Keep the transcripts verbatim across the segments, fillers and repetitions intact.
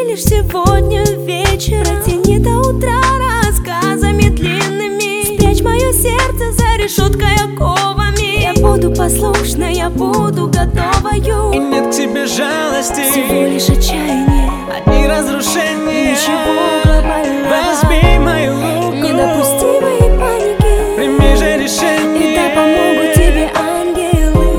лишь сегодня вечер. Протяни до утра рассказами длинными. Спрячь мое сердце за решеткой оковами. Я буду послушна, я буду готовою. И нет к тебе жалости, всего лишь отчаяние, одни разрушения. Ничего глобального. Возьми мою руку, не допусти моей паники. Прими же решение, и да помогут тебе ангелы.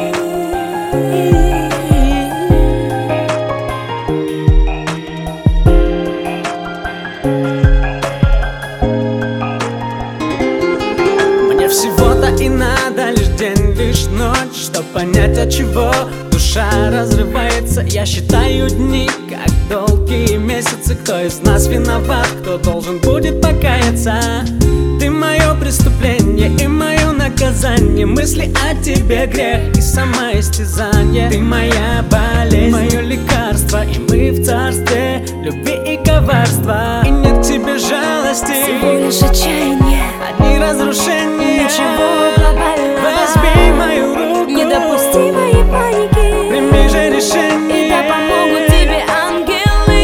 Мне всего-то и надо лишь день, лишь ночь, чтоб понять, от чего душа разрывается. Я считаю дни, как долгие месяцы. Кто из нас виноват, кто должен будет покаяться? Ты мое преступление и мое наказание. Мысли о тебе грех и самоистязание. Ты моя болезнь, мое лекарство, и мы в царстве любви и коварства. И нет к тебе жалости, всего лишь отчаяние, одни разрушения. Ничего глобального. Возьми мою руку, не допусти моей паники. Прими же решение, и да помогут тебе ангелы.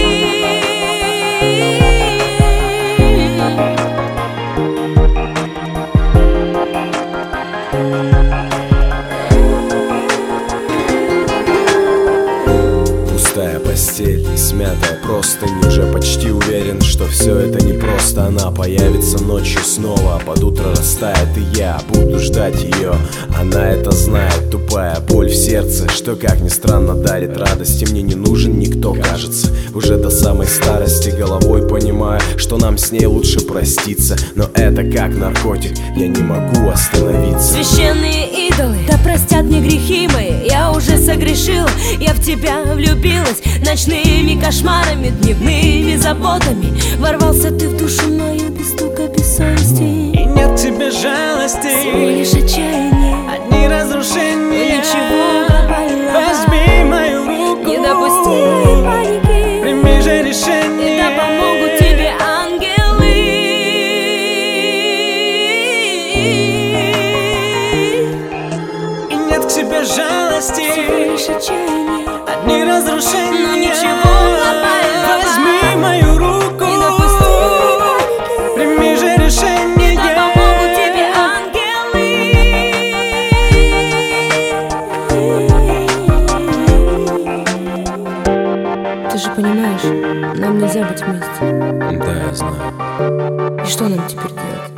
Пустая постель и смятая простынь. Уже почти уверен, что все это не просто. Она появится ночью снова, а под утро растает. И я буду ждать ее, она это знает. Тупая боль в сердце, что, как ни странно, дарит радость. И мне не нужен никто, кажется. Уже до самой старости головой понимаю, что нам с ней лучше проститься. Но это как наркотик, я не могу остановиться. Священные идолы, да простят мне грехи мои. Я уже согрешила, я в тебя влюбилась. Ночными кошмарами, дневными заботами ворвался ты в душу мою без стука, без совести. И нет к тебе жалости, всего лишь отчаяние, одни разрушения. Ничего глобального. Возьми мою руку, не допусти моей паники. Прими же решение, и да помогут тебе ангелы. И нет к тебе жалости, всего лишь отчаяние, одни разрушения. но ничего глобального. Возьми мою руку, не допусти моей паники. прими же решение, и да помогут тебе ангелы. Ты же понимаешь, нам нельзя быть вместе. Да, я знаю. И что нам теперь делать?